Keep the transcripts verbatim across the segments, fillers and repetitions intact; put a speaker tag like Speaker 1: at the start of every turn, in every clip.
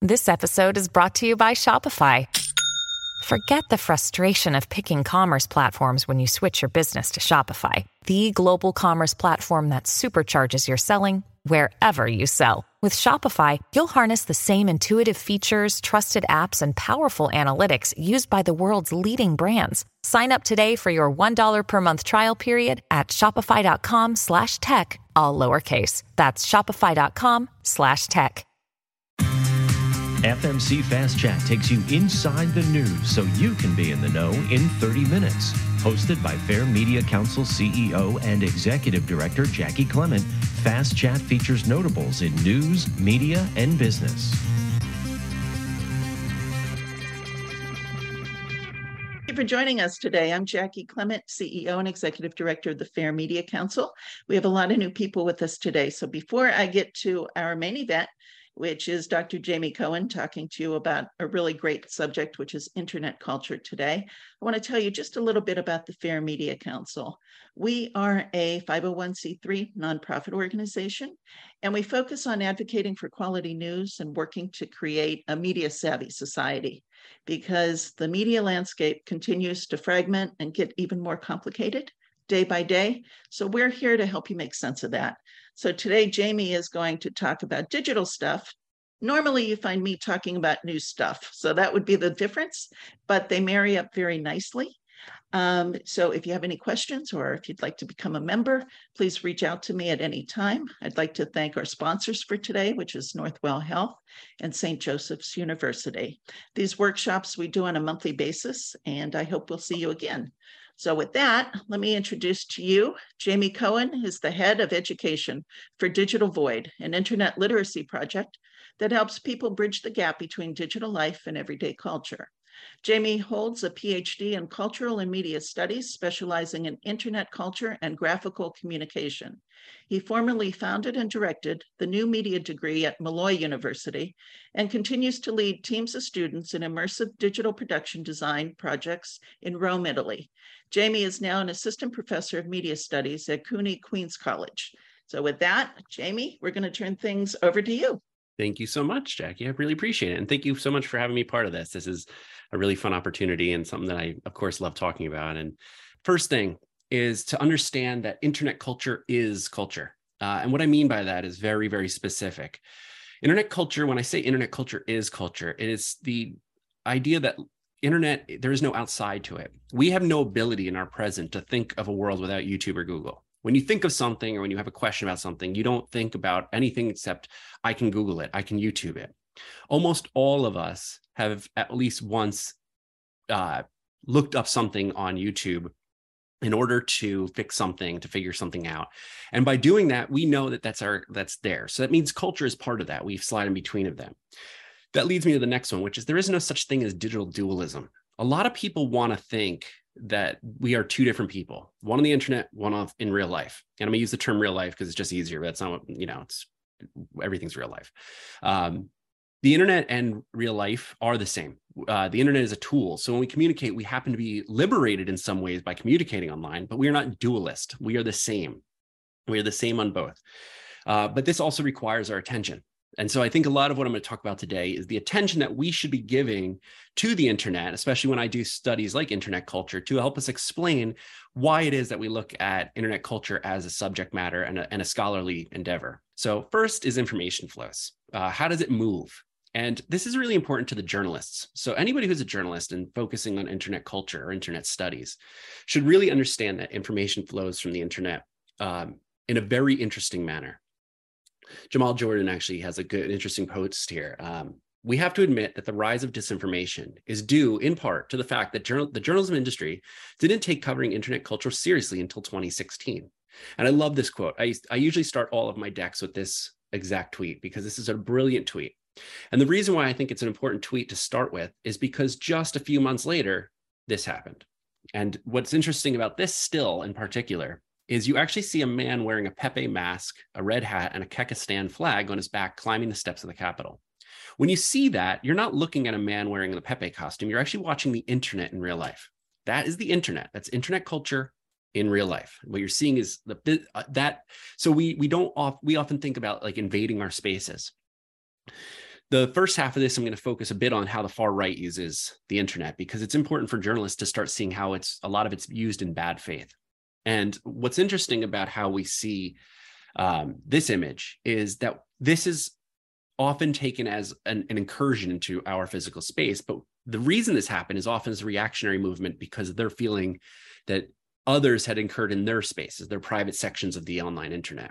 Speaker 1: This episode is brought to you by Shopify. Forget the frustration of picking commerce platforms when you switch your business to Shopify, the global commerce platform that supercharges your selling wherever you sell. With Shopify, you'll harness the same intuitive features, trusted apps, and powerful analytics used by the world's leading brands. Sign up today for your one dollar per month trial period at shopify.com slash tech, all lowercase. That's shopify.com slash tech.
Speaker 2: F M C Fast Chat takes you inside the news so you can be in the know in thirty minutes. Hosted by Fair Media Council C E O and Executive Director Jackie Clement, Fast Chat features notables in news, media, and business.
Speaker 3: Thank you for joining us today. I'm Jackie Clement, C E O and Executive Director of the Fair Media Council. We have a lot of new people with us today. So before I get to our main event, which is Doctor Jamie Cohen talking to you about a really great subject, which is internet culture today, I want to tell you just a little bit about the Fair Media Council. We are a five oh one c three nonprofit organization, and we focus on advocating for quality news and working to create a media-savvy society, because the media landscape continues to fragment and get even more complicated day by day. So we're here to help you make sense of that. So today, Jamie is going to talk about digital stuff. Normally, you find me talking about new stuff. So that would be the difference, but they marry up very nicely. Um, so if you have any questions or if you'd like to become a member, please reach out to me at any time. I'd like to thank our sponsors for today, which is Northwell Health and Saint Joseph's University. These workshops we do on a monthly basis, and I hope we'll see you again. So with that, let me introduce to you, Jamie Cohen is the head of education for Digital Void, an internet literacy project that helps people bridge the gap between digital life and everyday culture. Jamie holds a P H D in Cultural and Media Studies, specializing in internet culture and graphical communication. He formerly founded and directed the new media degree at Malloy University and continues to lead teams of students in immersive digital production design projects in Rome, Italy. Jamie is now an assistant professor of media studies at CUNY Queens College. So with that, Jamie, we're going to turn things over to you.
Speaker 4: Thank you so much, Jackie. I really appreciate it. And thank you so much for having me part of this. This is a really fun opportunity and something that I, of course, love talking about. And first thing is to understand that internet culture is culture. Uh, and what I mean by that is very, very specific. Internet culture, when I say internet culture is culture, it is the idea that internet, there is no outside to it. We have no ability in our present to think of a world without YouTube or Google. When you think of something or when you have a question about something, you don't think about anything except I can Google it, I can YouTube it. Almost all of us have at least once uh, looked up something on YouTube in order to fix something, to figure something out. And by doing that, we know that that's our that's there. So that means culture is part of that. We slide in between of them. That leads me to the next one, which is there is no such thing as digital dualism. A lot of people want to think that we are two different people, one on the internet, one on in real life. And I'm gonna use the term real life because it's just easier, but that's not what, you know, it's everything's real life. Um, the internet and real life are the same. Uh, the internet is a tool. So when we communicate, we happen to be liberated in some ways by communicating online, but we are not dualist. We are the same. We are the same on both. Uh, but this also requires our attention. And so I think a lot of what I'm going to talk about today is the attention that we should be giving to the internet, especially when I do studies like internet culture, to help us explain why it is that we look at internet culture as a subject matter and a, and a scholarly endeavor. So first is information flows. Uh, how does it move? And this is really important to the journalists. So anybody who's a journalist and focusing on internet culture or internet studies should really understand that information flows from the internet um, in a very interesting manner. Jamal Jordan actually has a good, interesting post here. Um, we have to admit that the rise of disinformation is due in part to the fact that journal, the journalism industry didn't take covering internet culture seriously until twenty sixteen. And I love this quote. I, I usually start all of my decks with this exact tweet because this is a brilliant tweet. And the reason why I think it's an important tweet to start with is because just a few months later, this happened. And what's interesting about this still in particular is you actually see a man wearing a Pepe mask, a red hat, and a Kekistan flag on his back climbing the steps of the Capitol. When you see that, you're not looking at a man wearing the Pepe costume. You're actually watching the internet in real life. That is the internet. That's internet culture in real life. What you're seeing is the uh, that. So we we don't off, we often think about like invading our spaces. The first half of this, I'm going to focus a bit on how the far right uses the internet, because it's important for journalists to start seeing how it's a lot of it's used in bad faith. And what's interesting about how we see um, this image is that this is often taken as an, an incursion into our physical space. But the reason this happened is often as a reactionary movement, because they're feeling that others had incurred in their spaces, their private sections of the online internet.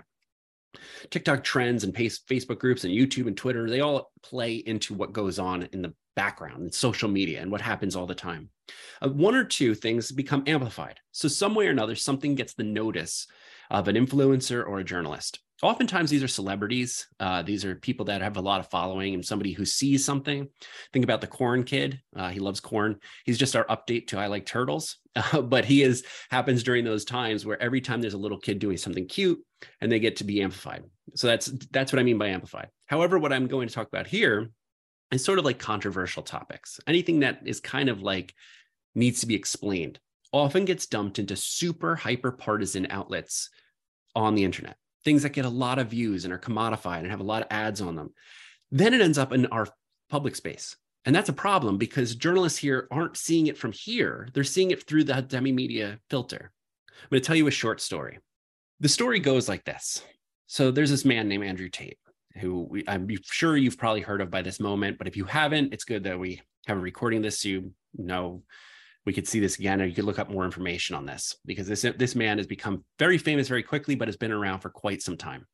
Speaker 4: TikTok trends and Facebook groups and YouTube and Twitter, they all play into what goes on in the background in social media and what happens all the time. Uh, one or two things become amplified. So some way or another, something gets the notice of an influencer or a journalist. Oftentimes, these are celebrities. Uh, these are people that have a lot of following and somebody who sees something. Think about the corn kid. Uh, he loves corn. He's just our update to I Like Turtles. Uh, but he is happens during those times where every time there's a little kid doing something cute and they get to be amplified. So that's that's what I mean by amplified. However, what I'm going to talk about here is sort of like controversial topics. Anything that is kind of like needs to be explained often gets dumped into super hyper partisan outlets on the internet. Things that get a lot of views and are commodified and have a lot of ads on them. Then it ends up in our public space. And that's a problem because journalists here aren't seeing it from here. They're seeing it through the demi-media filter. I'm going to tell you a short story. The story goes like this. So there's this man named Andrew Tate, who we, I'm sure you've probably heard of by this moment. But if you haven't, it's good that we have a recording of this so you know we could see this again, or you could look up more information on this, because this, this man has become very famous very quickly, but has been around for quite some time.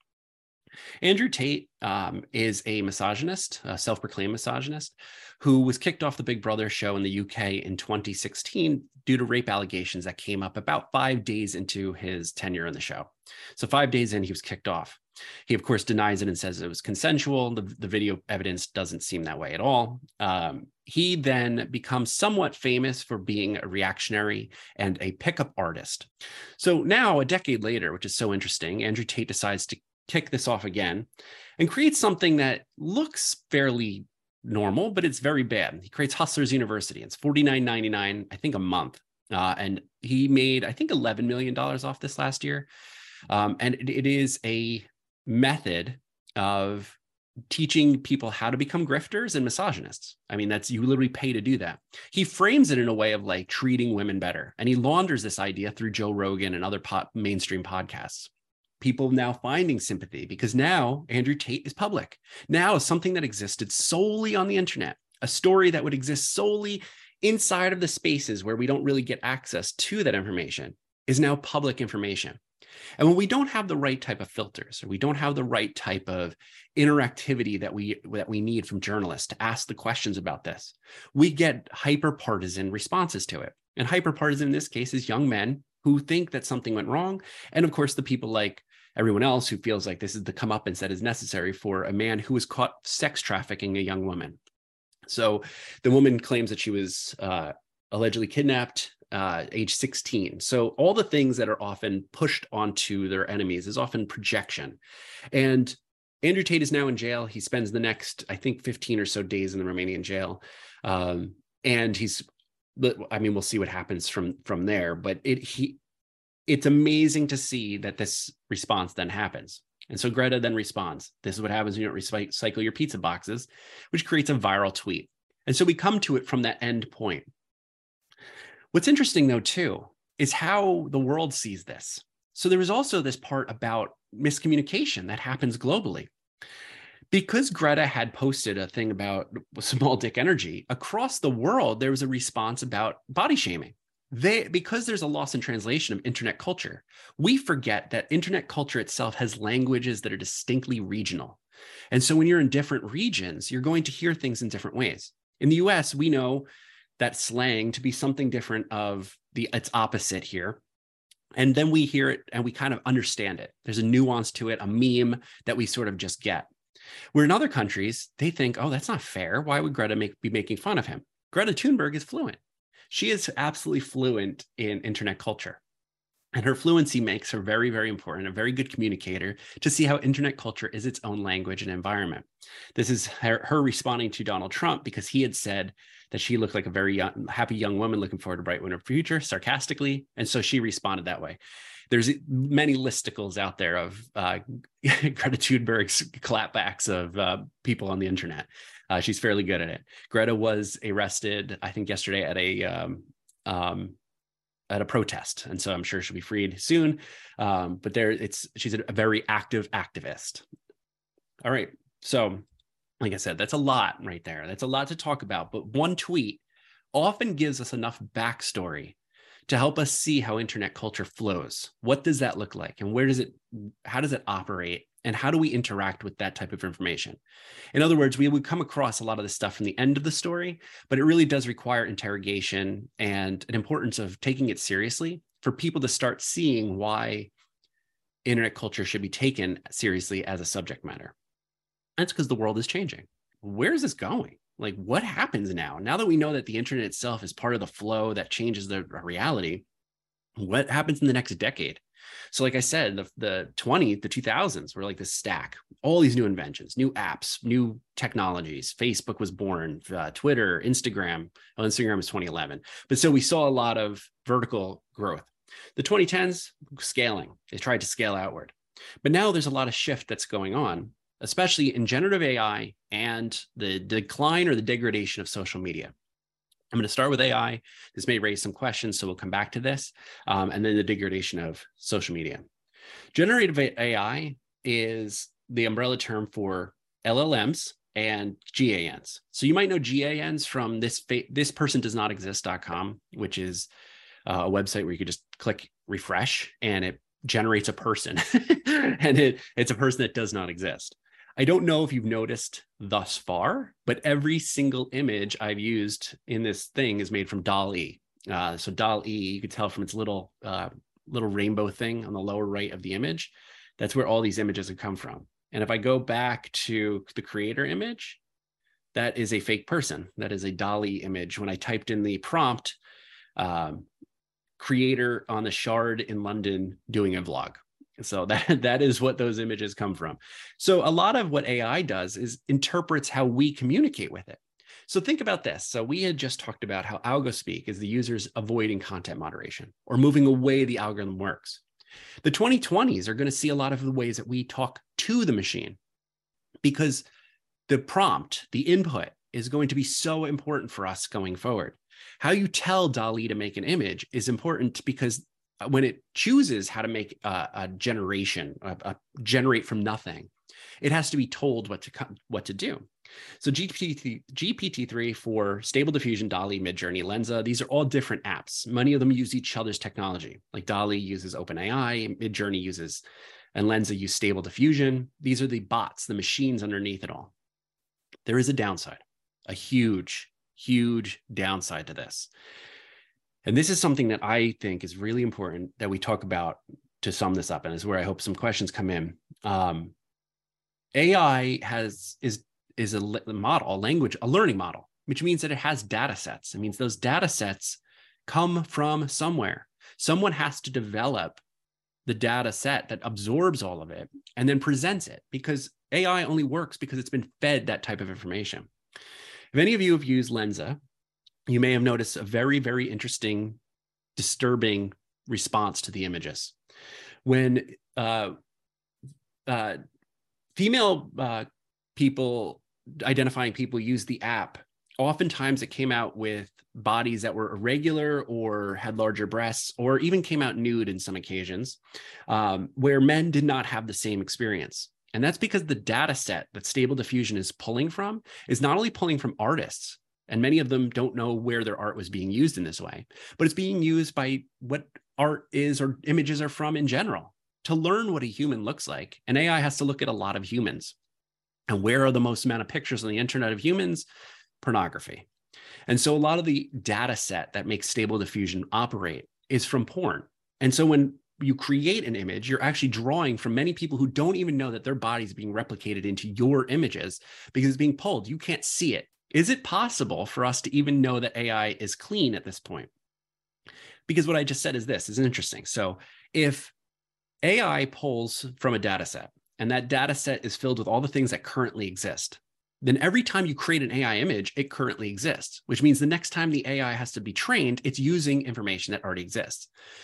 Speaker 4: Andrew Tate um, is a misogynist, a self-proclaimed misogynist, who was kicked off the Big Brother show in the U K in twenty sixteen due to rape allegations that came up about five days into his tenure in the show. So five days in, he was kicked off. He, of course, denies it and says it was consensual. The, the video evidence doesn't seem that way at all. Um, he then becomes somewhat famous for being a reactionary and a pickup artist. So now, a decade later, which is so interesting, Andrew Tate decides to kick this off again and creates something that looks fairly normal, but it's very bad. He creates Hustlers University. It's forty-nine ninety-nine, I think, a month. Uh, and he made, I think, eleven million dollars off this last year. Um, and it, it is a method of teaching people how to become grifters and misogynists. I mean, that's, you literally pay to do that. He frames it in a way of like treating women better. And he launders this idea through Joe Rogan and other pop, mainstream podcasts. People now finding sympathy because now Andrew Tate is public. Now something that existed solely on the internet, a story that would exist solely inside of the spaces where we don't really get access to that information, is now public information. And when we don't have the right type of filters, or we don't have the right type of interactivity that we that we need from journalists to ask the questions about this, we get hyper-partisan responses to it. And hyper-partisan in this case is young men who think that something went wrong. And of course, the people like everyone else who feels like this is the comeuppance that is necessary for a man who was caught sex trafficking a young woman. So the woman claims that she was uh, allegedly kidnapped uh, age sixteen. So all the things that are often pushed onto their enemies is often projection. And Andrew Tate is now in jail. He spends the next, I think, fifteen or so days in the Romanian jail. Um, and he's, I mean, we'll see what happens from, from there. But it he, it's amazing to see that this response then happens. And so Greta then responds. This is what happens when you don't recycle your pizza boxes, which creates a viral tweet. And so we come to it from that end point. What's interesting, though, too, is how the world sees this. So there was also this part about miscommunication that happens globally. Because Greta had posted a thing about small dick energy, across the world, there was a response about body shaming. They, because there's a loss in translation of internet culture, we forget that internet culture itself has languages that are distinctly regional. And so when you're in different regions, you're going to hear things in different ways. In the U S, we know that slang to be something different of the its opposite here. And then we hear it and we kind of understand it. There's a nuance to it, a meme that we sort of just get. Where in other countries, they think, oh, that's not fair. Why would Greta make, be making fun of him? Greta Thunberg is fluent. She is absolutely fluent in internet culture. And her fluency makes her very, very important, a very good communicator to see how internet culture is its own language and environment. This is her, her responding to Donald Trump because he had said that she looked like a very young, happy young woman looking forward to a bright winter future, sarcastically. And so she responded that way. there's many listicles out there of uh, Greta Thunberg's clapbacks of uh, people on the internet. Uh, she's fairly good at it. Greta was arrested, I think, yesterday at a um, um, at a protest, and so I'm sure she'll be freed soon. Um, but there, it's she's a very active activist. All right, so like I said, that's a lot right there. That's a lot to talk about. But one tweet often gives us enough backstory to help us see how internet culture flows. What does that look like? And where does it, how does it operate? And how do we interact with that type of information? In other words, we would come across a lot of this stuff from the end of the story, but it really does require interrogation and an importance of taking it seriously for people to start seeing why internet culture should be taken seriously as a subject matter. That's because the world is changing. Where is this going? Like, what happens now? Now that we know that the internet itself is part of the flow that changes the reality, what happens in the next decade? So like I said, the, the twenty, the two thousands were like this stack, all these new inventions, new apps, new technologies. Facebook was born, uh, Twitter, Instagram. Well, Instagram was twenty eleven. But so we saw a lot of vertical growth. The twenty tens, scaling. They tried to scale outward. But now there's a lot of shift that's going on, especially in generative A I and the decline or the degradation of social media. I'm going to start with A I. This may raise some questions, so we'll come back to this, um, and then the degradation of social media. Generative A I is the umbrella term for L L Ms and G A Ns. So you might know G A Ns from this this person does not exist dot com, which is uh, a website where you could just click refresh and it generates a person, and it, it's a person that does not exist. I don't know if you've noticed thus far, but every single image I've used in this thing is made from DALL-E. Uh, so DALL-E, you could tell from its little uh, little rainbow thing on the lower right of the image. That's where all these images have come from. And if I go back to the creator image, that is a fake person. That is a DALL-E image. When I typed in the prompt, um, creator on the Shard in London doing a vlog. So that, that is what those images come from. So a lot of what A I does is interprets how we communicate with it. So think about this. So we had just talked about how algospeak is the users avoiding content moderation or moving away the algorithm works. The twenty twenties are going to see a lot of the ways that we talk to the machine, because the prompt, the input, is going to be so important for us going forward. How you tell DALL-E to make an image is important, because when it chooses how to make a, a generation, a, a generate from nothing, it has to be told what to what to do. So G P T three for Stable Diffusion, DALL-E, Midjourney, Lensa, these are all different apps. Many of them use each other's technology. Like DALL-E uses OpenAI, Midjourney uses, and Lensa use Stable Diffusion. These are the bots, the machines underneath it all. There is a downside, a huge, huge downside to this. And this is something that I think is really important that we talk about to sum this up, and is where I hope some questions come in. Um, A I has is is a model, a language, a learning model, which means that it has data sets. It means those data sets come from somewhere. Someone has to develop the data set that absorbs all of it and then presents it, because A I only works because it's been fed that type of information. If any of you have used Lensa, you may have noticed a very, very interesting, disturbing response to the images. When uh, uh, female uh, people, identifying people use the app, oftentimes it came out with bodies that were irregular or had larger breasts, or even came out nude in some occasions, um, where men did not have the same experience. And that's because the data set that Stable Diffusion is pulling from is not only pulling from artists, and many of them don't know where their art was being used in this way, but it's being used by what art is or images are from in general to learn what a human looks like. And A I has to look at a lot of humans. And where are the most amount of pictures on the internet of humans? Pornography. And so a lot of the data set that makes Stable Diffusion operate is from porn. And so when you create an image, you're actually drawing from many people who don't even know that their body is being replicated into your images, because it's being pulled. You can't see it. Is it possible for us to even know that A I is clean at this point? Because what I just said is this, is interesting. So if A I pulls from a data set, and that data set is filled with all the things that currently exist, then every time you create an A I image, it currently exists, which means the next time the A I has to be trained, it's using information that already exists.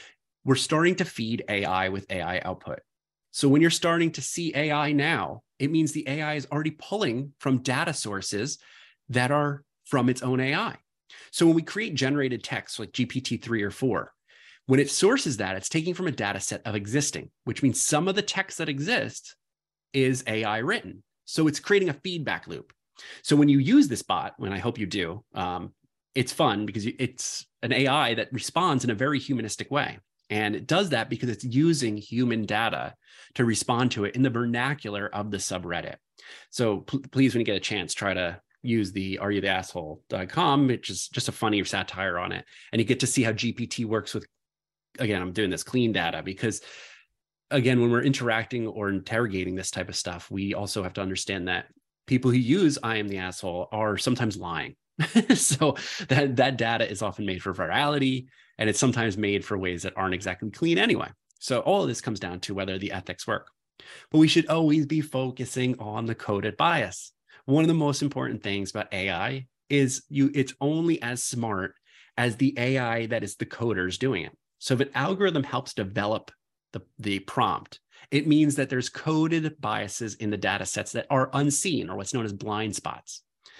Speaker 4: we're starting to feed A I with A I output. So when you're starting to see A I now, it means the A I is already pulling from data sources that are from its own A I. So when we create generated text like G P T three or four, when it sources that, it's taking from a data set of existing, which means some of the text that exists is A I written. So it's creating a feedback loop. So when you use this bot, when I hope you do, um, it's fun because it's an A I that responds in a very humanistic way. And it does that because it's using human data to respond to it in the vernacular of the subreddit. So pl- please, when you get a chance, try to use the are you the asshole dot com, which is just a funny satire on it. And you get to see how G P T works with, again, I'm doing this clean data because, again, when we're interacting or interrogating this type of stuff, we also have to understand that people who use I am the asshole are sometimes lying. So that, that data is often made for virality, and it's sometimes made for ways that aren't exactly clean anyway. So all of this comes down to whether the ethics work. But we should always be focusing on the coded bias. One of the most important things about A I is you it's only as smart as the A I that is the coders doing it. So if an algorithm helps develop the, the prompt, it means that there's coded biases in the data sets that are unseen, or what's known as blind spots.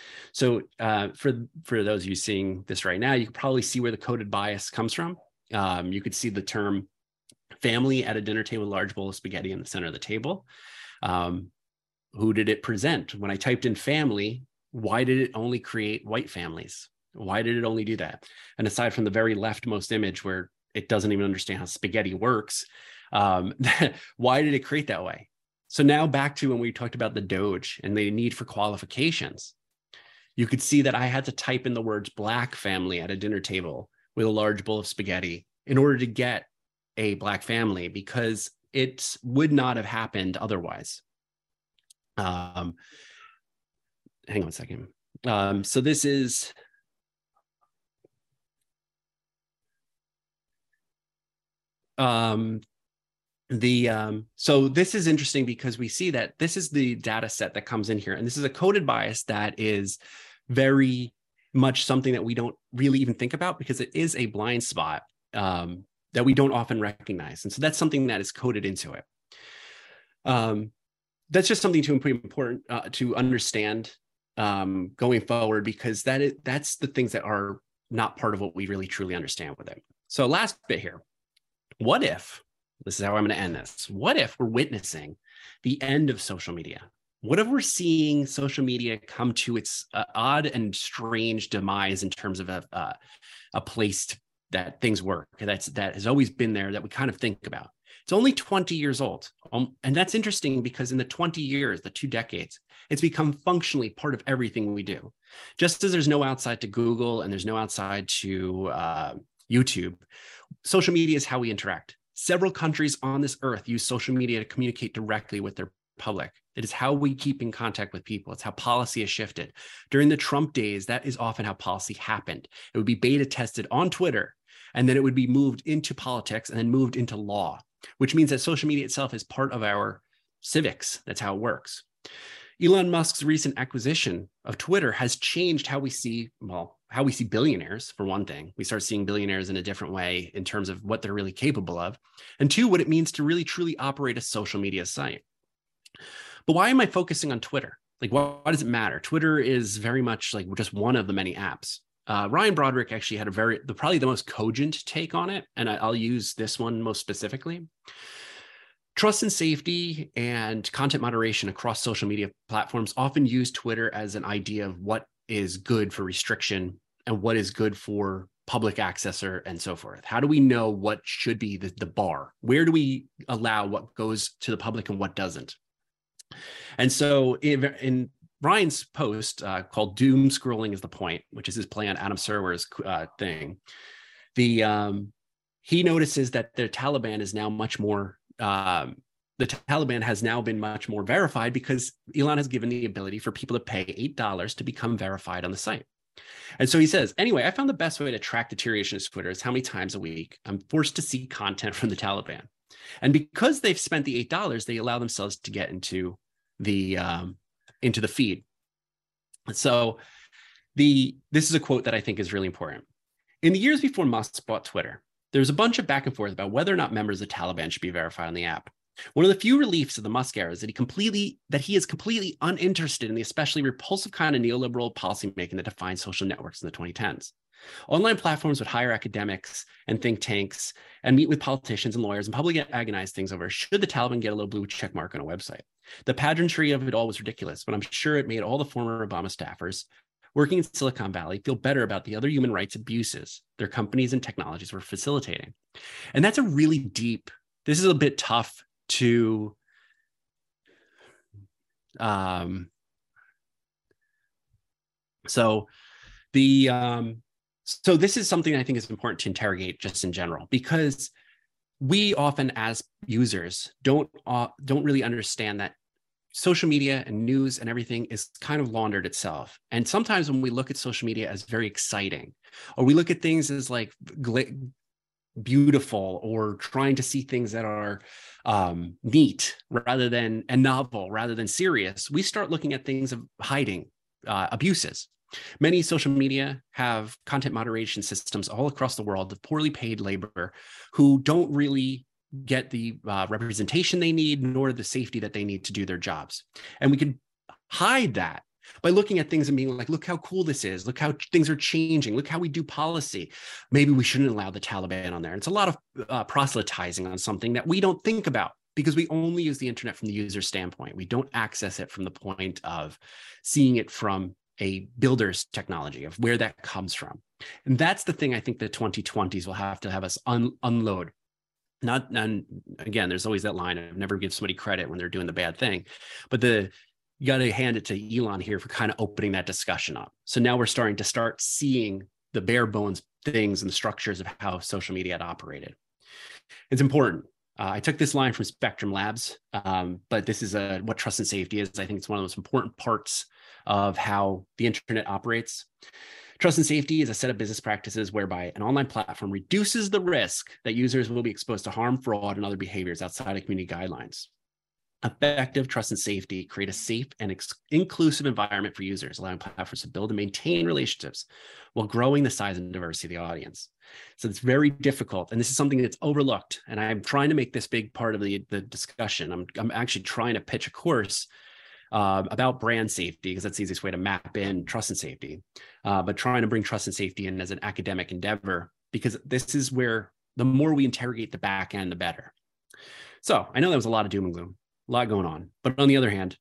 Speaker 4: So uh, for, for those of you seeing this right now, you can probably see where the coded bias comes from. Um, you could see the term family at a dinner table, large bowl of spaghetti in the center of the table. Um, who did it present? When I typed in family, why did it only create white families? Why did it only do that? And aside from the very leftmost image where it doesn't even understand how spaghetti works, um, why did it create that way? So now back to when we talked about the Doge and the need for qualifications. You could see that I had to type in the words black family at a dinner table with a large bowl of spaghetti in order to get a black family, because it would not have happened otherwise. Um, hang on a second. Um, so this is, um, the, um, so this is interesting because we see that this is the data set that comes in here, and this is a coded bias that is very much something that we don't really even think about because it is a blind spot um, that we don't often recognize. And so that's something that is coded into it. Um, that's just something to important uh, to understand um, going forward, because that is, that's the things that are not part of what we really truly understand with it. So last bit here, what if, this is how I'm going to end this. What if we're witnessing the end of social media? What if we're seeing social media come to its uh, odd and strange demise in terms of a, uh, a place to, that things work, that's, that has always been there, that we kind of think about? It's only twenty years old. Um, and that's interesting because in the twenty years, the two decades, it's become functionally part of everything we do. Just as there's no outside to Google and there's no outside to uh, YouTube, social media is how we interact. Several countries on this earth use social media to communicate directly with their public. It is how we keep in contact with people. It's how policy has shifted. During the Trump days, that is often how policy happened. It would be beta tested on Twitter, and then it would be moved into politics and then moved into law, which means that social media itself is part of our civics. That's how it works. Elon Musk's recent acquisition of Twitter has changed how we see, well, how we see billionaires, for one thing. We start seeing billionaires in a different way in terms of what they're really capable of. And two, what it means to really truly operate a social media site. But why am I focusing on Twitter? Like, why, why does it matter? Twitter is very much like just one of the many apps. Uh, Ryan Broderick actually had a very, the, probably the most cogent take on it. And I, I'll use this one most specifically. Trust and safety and content moderation across social media platforms often use Twitter as an idea of what is good for restriction and what is good for public access or, and so forth. How do we know what should be the, the bar? Where do we allow what goes to the public and what doesn't? And so in, in Ryan's post uh, called "Doom Scrolling is the Point," which is his play on Adam Serwer's uh, thing, the um, he notices that the Taliban is now much more, um, the Taliban has now been much more verified because Elon has given the ability for people to pay eight dollars to become verified on the site. And so he says, anyway, I found the best way to track deterioration of Twitter is how many times a week I'm forced to see content from the Taliban. And because they've spent the eight dollars, they allow themselves to get into the um, into the feed. So the this is a quote that I think is really important. In the years before Musk bought Twitter, there's a bunch of back and forth about whether or not members of the Taliban should be verified on the app. One of the few reliefs of the Musk era is that he completely that he is completely uninterested in the especially repulsive kind of neoliberal policymaking that defines social networks in the twenty tens. Online platforms would hire academics and think tanks and meet with politicians and lawyers and publicly agonize things over should the Taliban get a little blue check mark on a website. The pageantry of it all was ridiculous, but I'm sure it made all the former Obama staffers working in Silicon Valley feel better about the other human rights abuses their companies and technologies were facilitating. And that's a really deep, this is a bit tough to um, so the um, so this is something I think is important to interrogate just in general, because we often as users don't uh, don't really understand that social media and news and everything is kind of laundered itself. And sometimes when we look at social media as very exciting, or we look at things as like gl- beautiful, or trying to see things that are um, neat rather than and novel rather than serious, we start looking at things of hiding uh, abuses. Many social media have content moderation systems all across the world of poorly paid labor who don't really get the uh, representation they need, nor the safety that they need to do their jobs. And we can hide that by looking at things and being like, look how cool this is. Look how things are changing. Look how we do policy. Maybe we shouldn't allow the Taliban on there. And it's a lot of uh, proselytizing on something that we don't think about because we only use the internet from the user standpoint. We don't access it from the point of seeing it from a builder's technology of where that comes from. And that's the thing I think the twenty twenties will have to have us un- unload. Not, and again, there's always that line of never give somebody credit when they're doing the bad thing, but the you got to hand it to Elon here for kind of opening that discussion up. So now we're starting to start seeing the bare bones things and the structures of how social media had operated. It's important. Uh, I took this line from Spectrum Labs, um, but this is a, what trust and safety is. I think it's one of the most important parts of how the internet operates. Trust and safety is a set of business practices whereby an online platform reduces the risk that users will be exposed to harm, fraud, and other behaviors outside of community guidelines. Effective trust and safety create a safe and ex- inclusive environment for users, allowing platforms to build and maintain relationships while growing the size and diversity of the audience. So it's very difficult. And this is something that's overlooked. And I'm trying to make this big part of the, the discussion. I'm, I'm actually trying to pitch a course uh, about brand safety, because that's the easiest way to map in trust and safety, uh, but trying to bring trust and safety in as an academic endeavor, because this is where the more we interrogate the back end, the better. So I know that was a lot of doom and gloom. A lot going on. But on the other hand,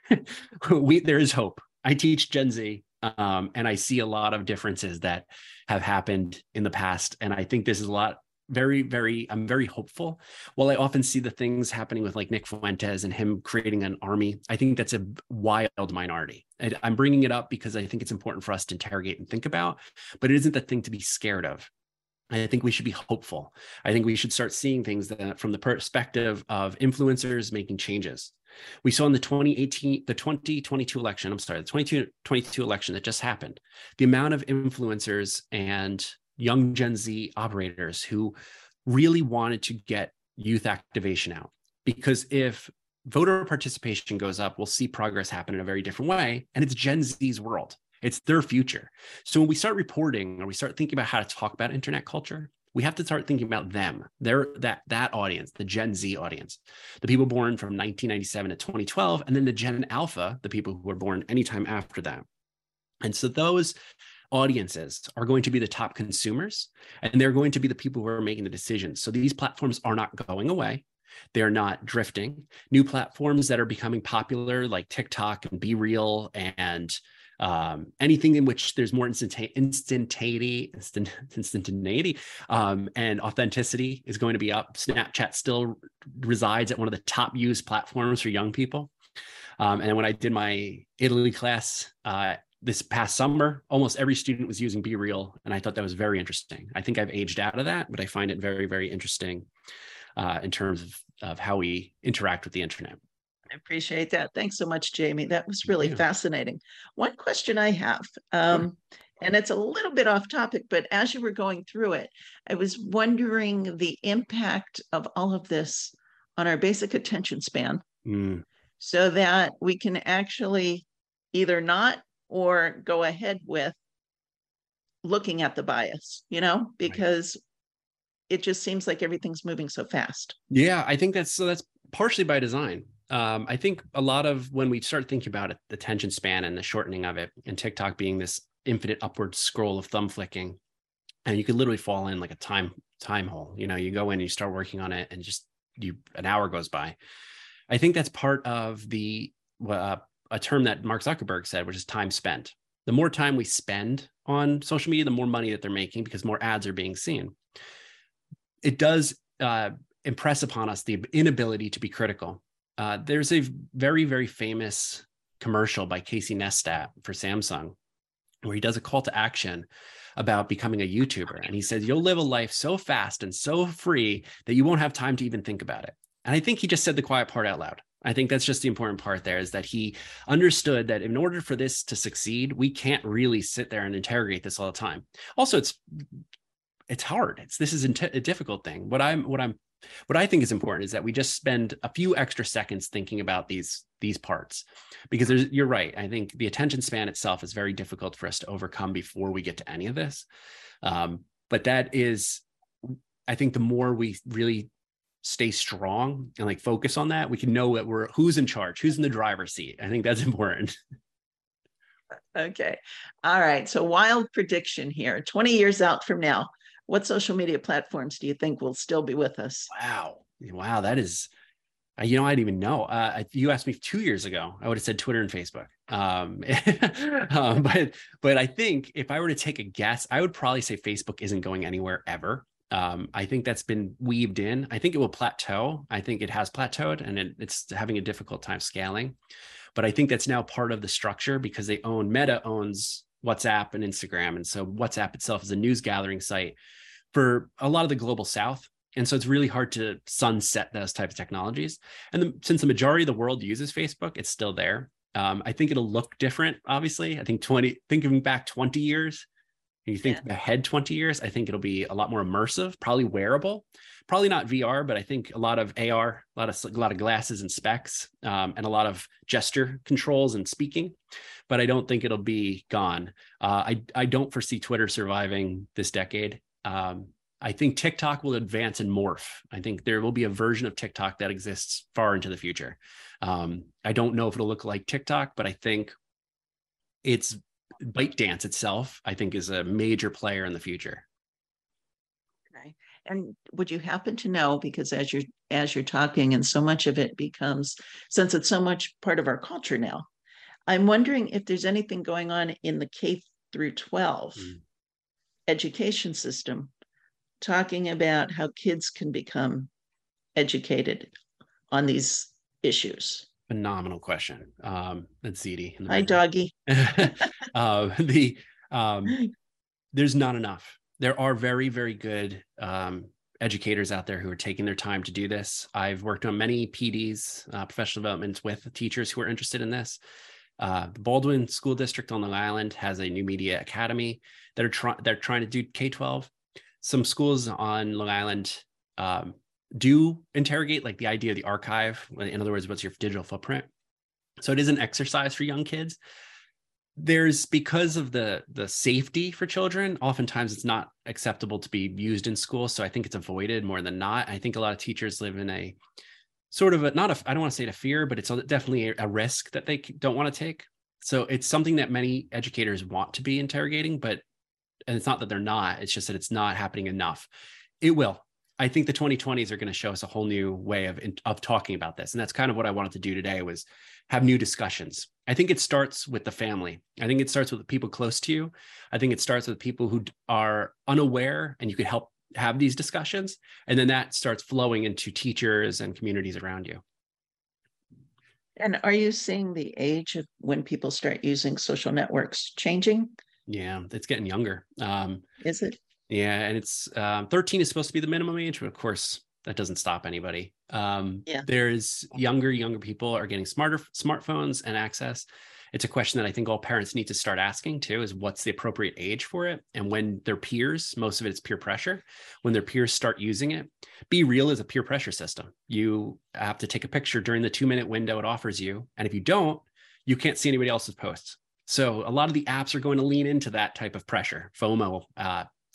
Speaker 4: we, there is hope. I teach Gen Z, um, and I see a lot of differences that have happened in the past. And I think this is a lot, very, very, I'm very hopeful. While I often see the things happening with like Nick Fuentes and him creating an army, I think that's a wild minority. And I'm bringing it up because I think it's important for us to interrogate and think about, but it isn't the thing to be scared of. I think we should be hopeful. I think we should start seeing things that from the perspective of influencers making changes. We saw in the twenty eighteen, the twenty twenty-two election, I'm sorry, the twenty twenty-two election that just happened, the amount of influencers and young Gen Z operators who really wanted to get youth activation out. Because if voter participation goes up, we'll see progress happen in a very different way. And it's Gen Z's world. It's their future. So when we start reporting or we start thinking about how to talk about internet culture, we have to start thinking about them. They're that, that audience, the Gen Z audience, the people born from nineteen ninety-seven to twenty twelve, and then the Gen Alpha, the people who were born anytime after that. And so those audiences are going to be the top consumers, and they're going to be the people who are making the decisions. So these platforms are not going away. They're not drifting. New platforms that are becoming popular like TikTok and Be Real and um, anything in which there's more instantane- instantaneity, instant, instantaneity um, and authenticity is going to be up. Snapchat still resides at one of the top used platforms for young people. Um, and when I did my Italy class uh, this past summer, almost every student was using Be Real. And I thought that was very interesting. I think I've aged out of that, but I find it very, very interesting uh, in terms of, of how we interact with the internet.
Speaker 3: I appreciate that. Thanks so much, Jamie. That was really yeah. fascinating. One question I have, um, sure. and it's a little bit off topic, but as you were going through it, I was wondering the impact of all of this on our basic attention span, mm. so that we can actually either not or go ahead with looking at the bias, you know, because it just seems like everything's moving so fast.
Speaker 4: Yeah, I think that's so that's partially by design. Um, I think a lot of when we start thinking about it, the attention span and the shortening of it, and TikTok being this infinite upward scroll of thumb flicking, and you could literally fall in like a time time hole. You know, you go in and you start working on it, and just you an hour goes by. I think that's part of the uh, a term that Mark Zuckerberg said, which is time spent. The more time we spend on social media, the more money that they're making because more ads are being seen. It does uh, impress upon us the inability to be critical. Uh, there's a very, very famous commercial by Casey Neistat for Samsung where he does a call to action about becoming a YouTuber. And he says, you'll live a life so fast and so free that you won't have time to even think about it. And I think he just said the quiet part out loud. I think that's just the important part there, is that he understood that in order for this to succeed, we can't really sit there and interrogate this all the time. Also, it's it's hard. It's this is a difficult thing. What I'm what I'm What I think is important is that we just spend a few extra seconds thinking about these these parts, because there's, you're right. I think the attention span itself is very difficult for us to overcome before we get to any of this. Um, but that is, I think the more we really stay strong and like focus on that, we can know that we're who's in charge, who's in the driver's seat. I think that's important.
Speaker 3: Okay. All right. So wild prediction here, twenty years out from now, what social media platforms do you think will still be with us?
Speaker 4: Wow. Wow. That is, you know, I didn't even know. Uh, if you asked me two years ago, I would have said Twitter and Facebook. Um, um, but, but I think if I were to take a guess, I would probably say Facebook isn't going anywhere ever. Um, I think that's been weaved in. I think it will plateau. I think it has plateaued and it, it's having a difficult time scaling. But I think that's now part of the structure because they own, Meta owns WhatsApp and Instagram. And so WhatsApp itself is a news gathering site for a lot of the global South. And so it's really hard to sunset those types of technologies. And the, since the majority of the world uses Facebook, it's still there. Um, I think it'll look different, obviously. I think twenty, thinking back twenty years, you think yeah. ahead twenty years, I think it'll be a lot more immersive, probably wearable, probably not V R, but I think a lot of A R, a lot of, a lot of glasses and specs, um, and a lot of gesture controls and speaking, but I don't think it'll be gone. Uh, I, I don't foresee Twitter surviving this decade. Um, I think TikTok will advance and morph. I think there will be a version of TikTok that exists far into the future. Um, I don't know if it'll look like TikTok, but I think it's ByteDance itself, I think, is a major player in the future.
Speaker 3: Okay. And would you happen to know, because as you're as you're talking, and so much of it becomes, since it's so much part of our culture now, I'm wondering if there's anything going on in the K through twelve mm. education system, talking about how kids can become educated on these issues.
Speaker 4: Phenomenal question. Um, that's Ziti.
Speaker 3: Hi, doggy.
Speaker 4: uh, the um, there's not enough. There are very, very good um, educators out there who are taking their time to do this. I've worked on many P Ds, uh, professional developments, with teachers who are interested in this. Uh, the Baldwin School District on Long Island has a new media academy that are trying. They're trying to do K twelve. Some schools on Long Island um, do interrogate like the idea of the archive. In other words, what's your digital footprint? So it is an exercise for young kids. There's, because of the the safety for children, oftentimes it's not acceptable to be used in school. So I think it's avoided more than not. I think a lot of teachers live in a sort of a, not a, I don't want to say a fear, but it's definitely a risk that they don't want to take. So it's something that many educators want to be interrogating, but, and it's not that they're not, it's just that it's not happening enough. It will. I think the twenty twenties are going to show us a whole new way of, of talking about this. And that's kind of what I wanted to do today, was have new discussions. I think it starts with the family. I think it starts with the people close to you. I think it starts with people who are unaware, and you can help have these discussions. And then that starts flowing into teachers and communities around you.
Speaker 3: And are you seeing the age of when people start using social networks changing?
Speaker 4: Yeah, it's getting younger. Um,
Speaker 3: Is it?
Speaker 4: Yeah, and it's um, thirteen is supposed to be the minimum age, but of course that doesn't stop anybody. Um, yeah. There's younger, younger people are getting smarter smartphones and access. It's a question that I think all parents need to start asking too, is what's the appropriate age for it? And when their peers, most of it is peer pressure, when their peers start using it, Be Real is a peer pressure system. You have to take a picture during the two minute window it offers you. And if you don't, you can't see anybody else's posts. So a lot of the apps are going to lean into that type of pressure, FOMO, uh,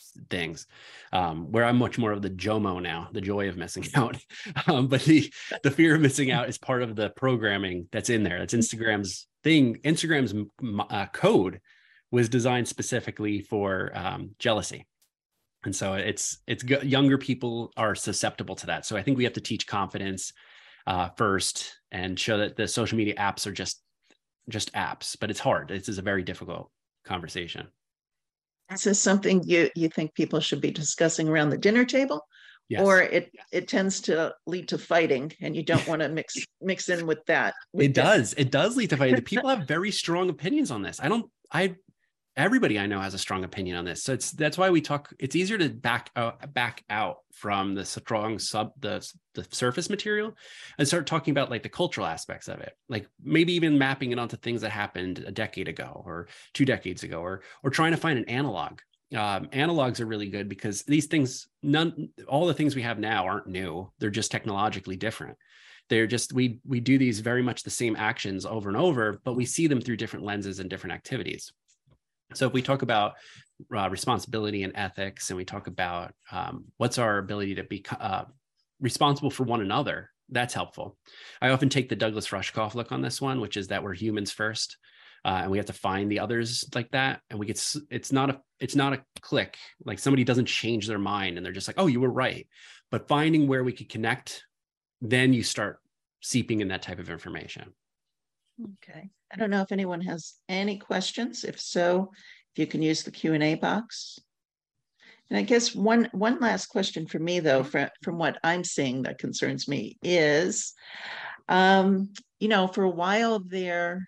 Speaker 4: things, um, where I'm much more of the JOMO now, the joy of missing out. um, but the, the fear of missing out is part of the programming that's in there. That's Instagram's thing. Instagram's uh, code was designed specifically for um, jealousy. And so it's, it's younger people are susceptible to that. So I think we have to teach confidence uh, first and show that the social media apps are just, just apps, but it's hard. This is a very difficult conversation.
Speaker 3: Is this something you, you think people should be discussing around the dinner table?
Speaker 4: Yes.
Speaker 3: Or it, it tends to lead to fighting and you don't want to mix mix in with that? With
Speaker 4: it does. It does lead to fighting. People have very strong opinions on this. I don't, I, everybody I know has a strong opinion on this. So it's, that's why we talk, it's easier to back out, back out from the strong sub, the, the surface material and start talking about like the cultural aspects of it. Like maybe even mapping it onto things that happened a decade ago or two decades ago, or, or trying to find an analog. Um, analogs are really good because these things, none, all the things we have now aren't new. They're just technologically different. They're just, we, we do these very much the same actions over and over, but we see them through different lenses and different activities. So if we talk about uh, responsibility and ethics, and we talk about um, what's our ability to be uh, responsible for one another, that's helpful. I often take the Douglas Rushkoff look on this one, which is that we're humans first. Uh, and we have to find the others like that. And we get, it's not a, it's not a click. Like somebody doesn't change their mind and they're just like, oh, you were right. But finding where we could connect, then you start seeping in that type of information.
Speaker 3: Okay. I don't know if anyone has any questions. If so, if you can use the Q and A box. And I guess one, one last question for me though, from, from what I'm seeing that concerns me is, um, you know, for a while there,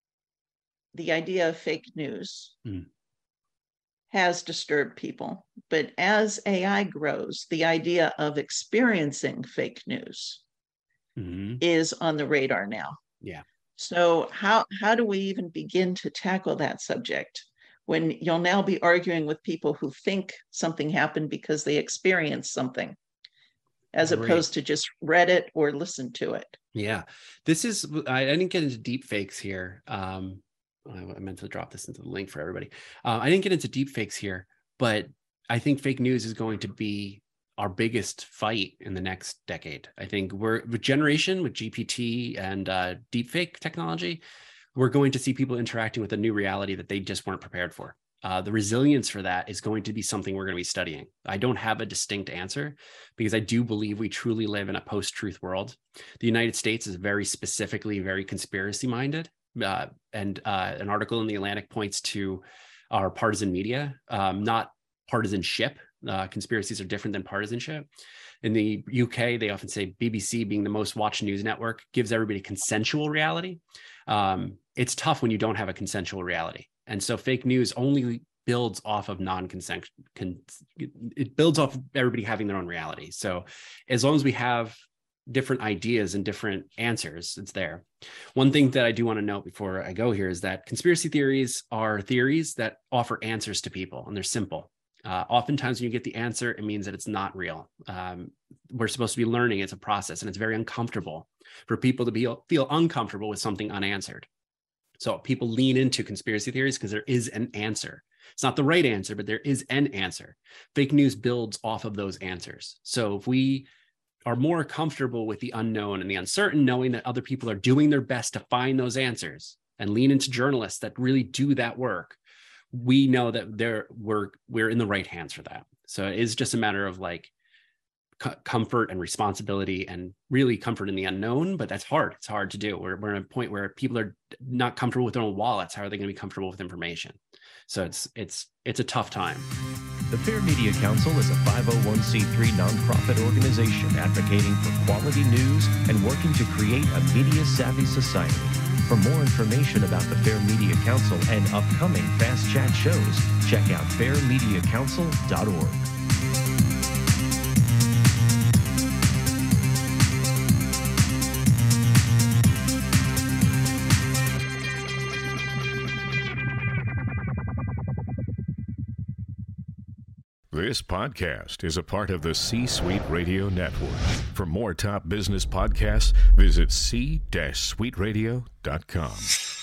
Speaker 3: the idea of fake news mm. has disturbed people. But as A I grows, the idea of experiencing fake news mm-hmm. is on the radar now.
Speaker 4: Yeah.
Speaker 3: So how, how do we even begin to tackle that subject when you'll now be arguing with people who think something happened because they experienced something, as Great. opposed to just read it or listened to it?
Speaker 4: Yeah. This is, I, I didn't get into deep fakes here. Um, I meant to drop this into the link for everybody. Uh, I didn't get into deep fakes here, but I think fake news is going to be our biggest fight in the next decade. I think we're with generation with G P T and uh, deep fake technology, we're going to see people interacting with a new reality that they just weren't prepared for. Uh, the resilience for that is going to be something we're going to be studying. I don't have a distinct answer because I do believe we truly live in a post-truth world. The United States is very specifically very conspiracy minded. Uh, and uh, an article in The Atlantic points to our partisan media, um, not partisanship. Uh, conspiracies are different than partisanship. In the U K, they often say B B C, being the most watched news network, gives everybody consensual reality. Um, it's tough when you don't have a consensual reality. And so fake news only builds off of non-consent. Con- it builds off of everybody having their own reality. So as long as we have different ideas and different answers, it's there. One thing that I do want to note before I go here is that conspiracy theories are theories that offer answers to people, and they're simple. Uh, oftentimes when you get the answer, it means that it's not real. Um, we're supposed to be learning. It's a process, and it's very uncomfortable for people to be feel uncomfortable with something unanswered. So people lean into conspiracy theories because there is an answer. It's not the right answer, but there is an answer. Fake news builds off of those answers. So if we are more comfortable with the unknown and the uncertain, knowing that other people are doing their best to find those answers, and lean into journalists that really do that work, we know that there we're we're in the right hands for that. So it is just a matter of like c- comfort and responsibility, and really comfort in the unknown. But that's hard. It's hard to do. We're we're at a point where people are not comfortable with their own wallets. How are they going to be comfortable with information? So it's it's it's a tough time.
Speaker 2: The Fair Media Council is a five oh one c three nonprofit organization advocating for quality news and working to create a media-savvy society. For more information about the Fair Media Council and upcoming Fast Chat shows, check out fair media council dot org.
Speaker 5: This podcast is a part of the C-Suite Radio Network. For more top business podcasts, visit c suite radio dot com.